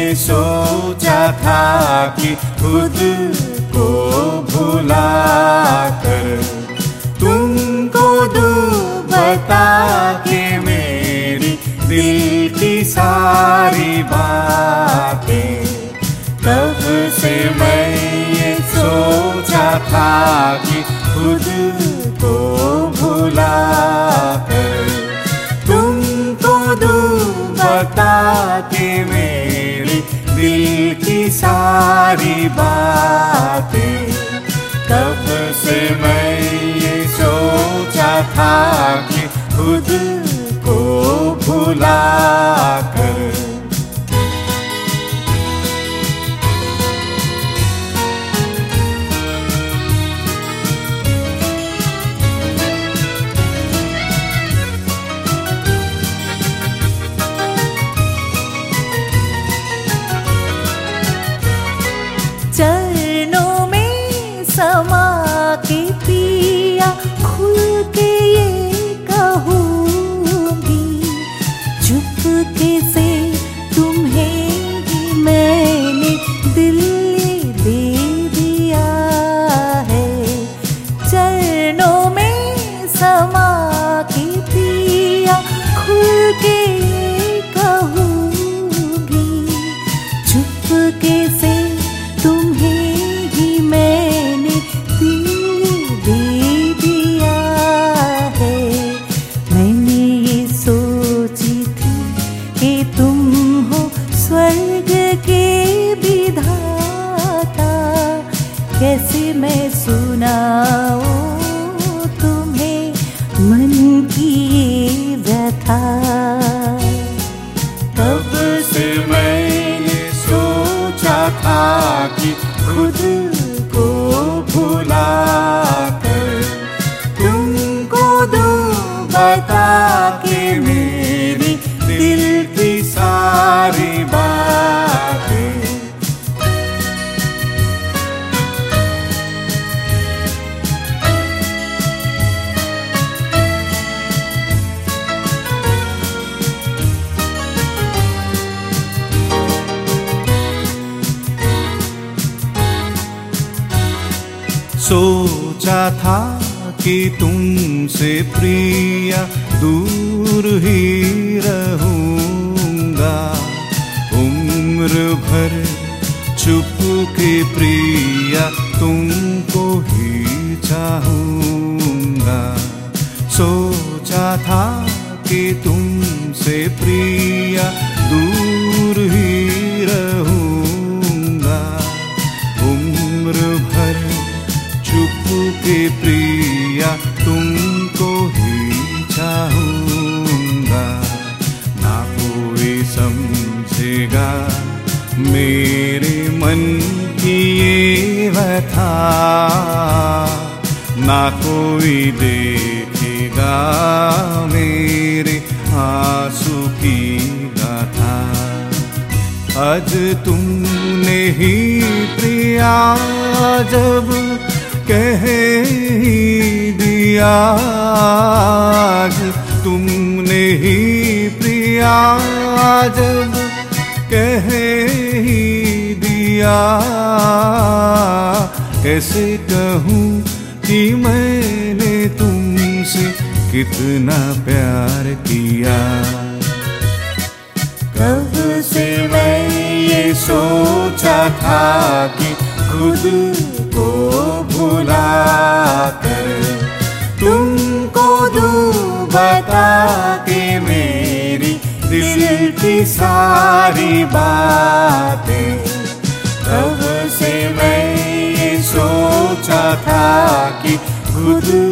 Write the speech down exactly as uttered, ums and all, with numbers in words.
ये सोचा था कि खुद को भुला कर तुमको दूं बता के मेरी दिल की सारी बातें। तब से मैं ये सोचा था कि खुद को भुला कर तुमको दूं बता के मेरी दिल की सारी बातें। तब से मैं ये सोचा था कि खुद को भुला कर। चरणों में समा के पिया खुल के ये कहूँगी, चुपके से तुम्हें ही मैंने दिल दे दिया है। चरणों में समा के पिया खुल के ये कहूँगी, चुपके से तुम्हें ही मैंने दिल दे दिया है। मैंने ये सोची थी कि तुम हो स्वर्ग के विधाता, कैसे मैं सुनाऊं तुम्हें मन की ये व्यथा। तब से मैंने सोचा था कि खुद को भुला कर तुमको दूं बता के मेरी दिल की सारी बातें। सोचा था कि तुमसे प्रिया दूर ही रहूंगा, उम्र भर चुप के प्रिया तुमको ही चाहूंगा। सोचा था कि तुमसे प्रिया दूर ही रहूंगा, उम्र भर चुप के प्रिया तुमको ही चाहूंगा। ना कोई समझेगा मेरे मन की ये व्यथा, ना कोई देखेगा मेरे आंसू की गाथा। आज तुमने ही प्रिया जब कह ही दिया, आज तुमने ही प्रिया जब कह ही दिया, कैसे कहूँ कि मैंने तुमसे कितना प्यार किया। कब से मैं ये सोचा था कि खुद को भुला कर तुमको दूं बता के मेरी दिल की सारी बातें। तब से मैं ये सोचा था कि खुद